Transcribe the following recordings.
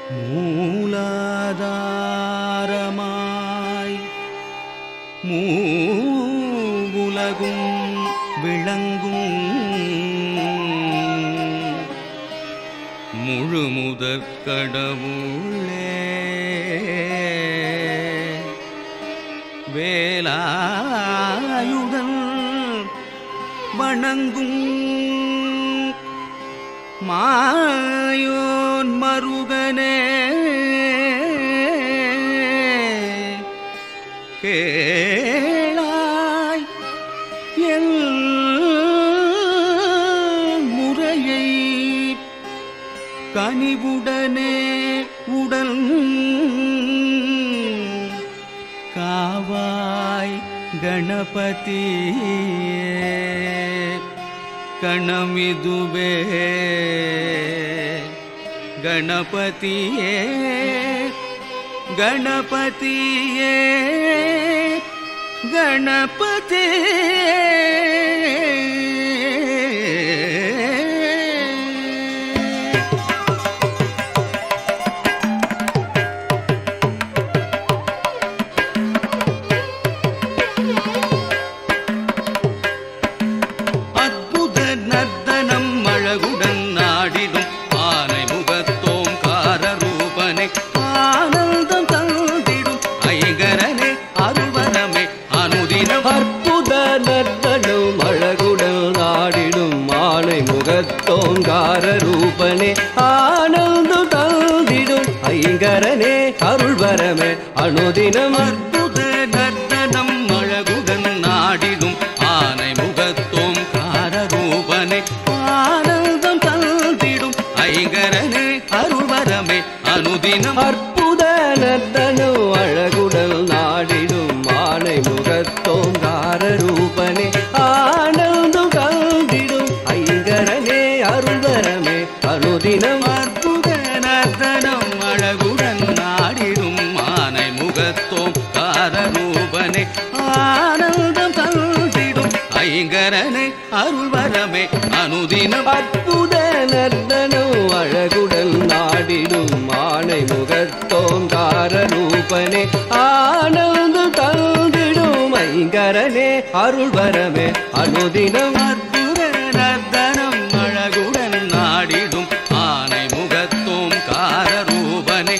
மூலாதாரமாய் மூவுலகும் விளங்கும் முழுமுதற் கடவுளே வேலாயுதன் வணங்கும் மாயோன் மருகனே கேளாய் எல் முறையை கனிவுடனே உடல் காவாய் கணபதியே கணமிதுவே கணபதியே கணபதியே கணபதியே முகத்தோங்கார ரூபனே ஆனந்தம் தந்திடும் ஐங்கரனே அருள்வரமே அனுதினம் அற்புத நர்த்தனம் அழகுடன் நாடிடும் ஆனை முகத்தோங்கார ரூபனே ஆனந்தம் தந்திடும் ஐங்கரனே அருள்வரமே அனுதினம் அற்புத நர்த்தனம் அழகுடன் நாடிடும் ஆனை முகத்தோங்கார ரூபனே ஆனந்தம் தந்திடும் ஐங்கரனே அருள்வரமே அனுதினம் அற்புத நர்த்தனம் அழகுடன் நாடிடும் ஆனை முகத்தோங்கார ரூபனே ஆனந்தம் தந்திடும் ஐங்கரனே அருள்வரமே அனுதினம் அற்புத நர்த்தனம் அழகுடன் நாடிடும் ஆனை முகத்தோங்கார ரூபனே ஆனந்தம் தந்திடும் ஐங்கரனே அருள்வரமே அனுதினம் அற்புத நர்த்தனம் அழகுடன் நாடிடும் ஆனை முகத்தோங்கார ரூபனே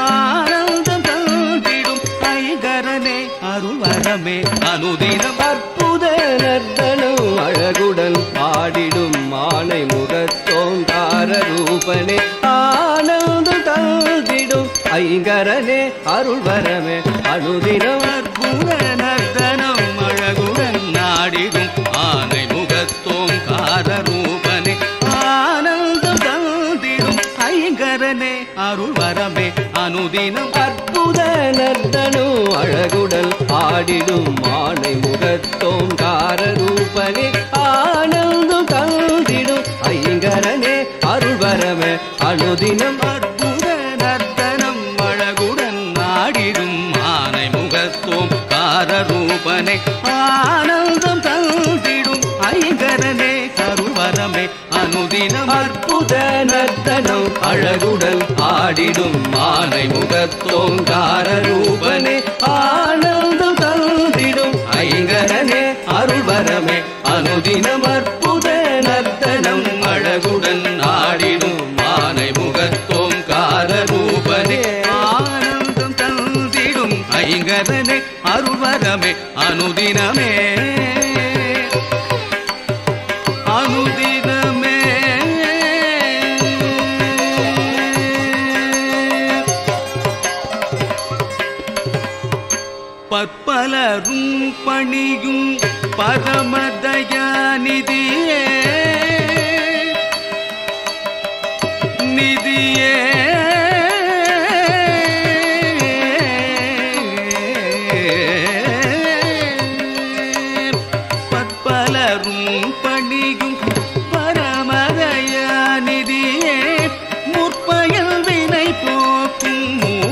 ஆனந்தம் தந்திடும் ஐங்கரனே அருள்வரமே அனுதினம் அற்புத நர்த்தனம் அழகுடன் ஆடிடும் ஆனை முகத்தோங்கார ரூபனே ஆனந்தம் தந்திடும் ஐங்கரனே அருள்வரமே அனுதினம் அற்புத நர்த்தனம் அழகுடன் நாடிடும் ஆனை முகத்தோங்கார ரூபனே ஆனந்தம் தந்திடும் ஐங்கரனே அருள்வரமே அனுதினம் அற்புத நர்த்தனம் அழகுடன் ஆடிடும் ஆனை முகத்தோங்கார ரூபனே ஆனந்தம் தந்திடும் ஐங்கரனே அருள்வரமே அனுதினம் அற்புத நர்த்தனம் அழகுடன் நாடிடும் ஆனை முகத்தோங்கார ரூபனே ஆனந்தம் தந்திடும் ஐங்கரனே அருள்வரமே அனுதினம் அற்புத நர்த்தனம் அழகுடன் ஆடிடும் ஆனை முகத்தோங்கார ரூபனே ஆனந்தம் தந்திடும் ஐங்கரனே அருள்வரமே அனுதினம் அற்புத நர்த்தனம் அழகுடன் ஆடிடும் ஆனை முகத்தோங்கார ரூபனே ஆனந்தம் தந்திடும் ஐங்கரனே அருள்வரமே அனுதினமே அனுதினமே பற்பலரும் பணியும் பரமதயாநிதியே நிதியே பற்பலரும் பணியும் பரமதயாநிதியே முற்பயல் வினை போக்கும்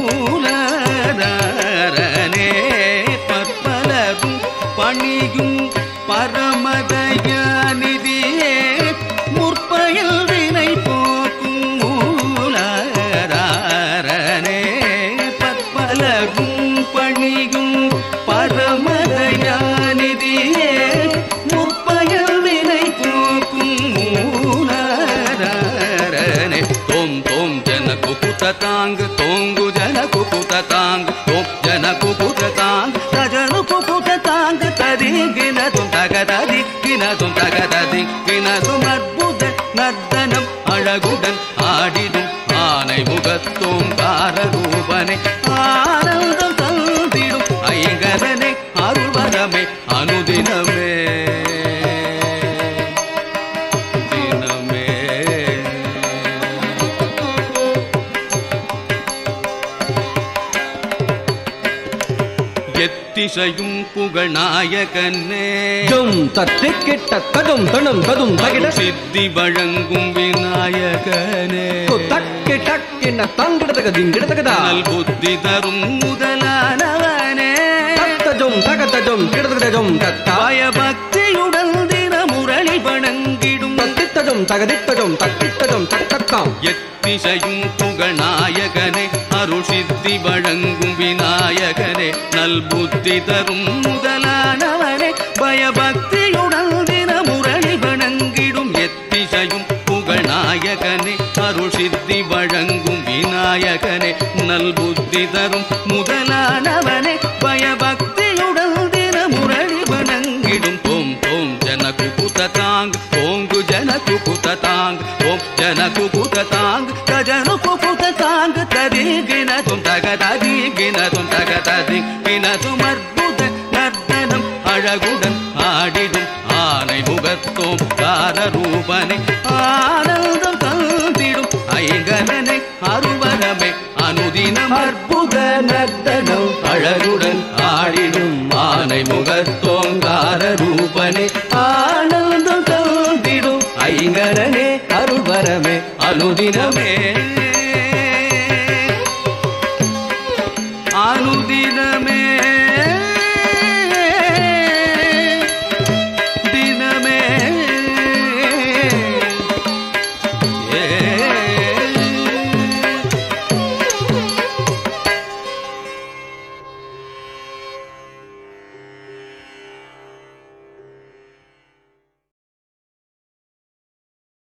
மூலதாரனே பற்பலரும் பணியும் பரமதயாநிதியே முற்பயல் வினை போக்கும் மூலதாரனே தோம் தோம் ஜன குகுத தாங்கு தோங்கு ஜன குகுத தாங்கு தோம் ஜன குகுத தாங்கு தஜனு குகுத தாங்கு ததி கினதும் தகததி கினதும் தகததி கினதும் அற்புத நர்த்தனம் அழகுடன் ஆடிடும் ஆனை முகத்தோம் காரரூபனை ஆனந்தம் தந்திடும் ஐங்கரனை அருள்வரமே அனுதினமே எத்திசையும் புகழ் நாயகனே ஜும் தத்திக்கிட்ட ததும் தனும் ததும் தகிட சித்தி வழங்கும் விநாயகனே தக்கி டக்கின தங்கிடத்தக திங்கிடத்தகதா நல் புத்தி தரும் முதலானவனே தத்தஜும் தகதஜும் கிடத்தகஜும் தத்தா பயபக்தியுடன் தின முரளி வணங்கிடும் தத்தித்தஜும் தகதித்தஜும் தக்கித்தஜும் தக்கத்தாம் எத்திசையும் புகழ் நாயகனே அருள் சித்தி வழங்கும் விநாயகனே நல் புத்தி தரும் முதலானவனே பயபக்தியுடன் தின முரளி வணங்கிடும் எத்திசையும் புகழ் நாயகனே அருள் சித்தி வழங்கும் விநாயகனே நல் புத்தி தரும் முதலானவனே பயபக்தியுடன் தின முரளி வணங்கிடும் தோம் தோம் ஜன குகுத தாங் தோங்கு ஜன குகுத தாங் ஓம் ஜன குகுத தாங் தஜனு குகுத தாங் ததி கினதும் தகததி கினதும் தகததி கினதும் அற்புத நர்த்தனம் அழகுடன் ஆடிடும் ஆனை முகத்தோம் காரரூபனை ஆனந்தம் தந்திடும் ஐங்கரனை அருள்வரமே அனுதினம் அற்புத நர்த்தனம் அழகுடன் ஆடிடும் ஆனை முகத்தோங்கார ரூபனே ஆனந்தம் தந்திடும் ஐங்கரனே அருள்வரமே அனுதினமே அனுதினமே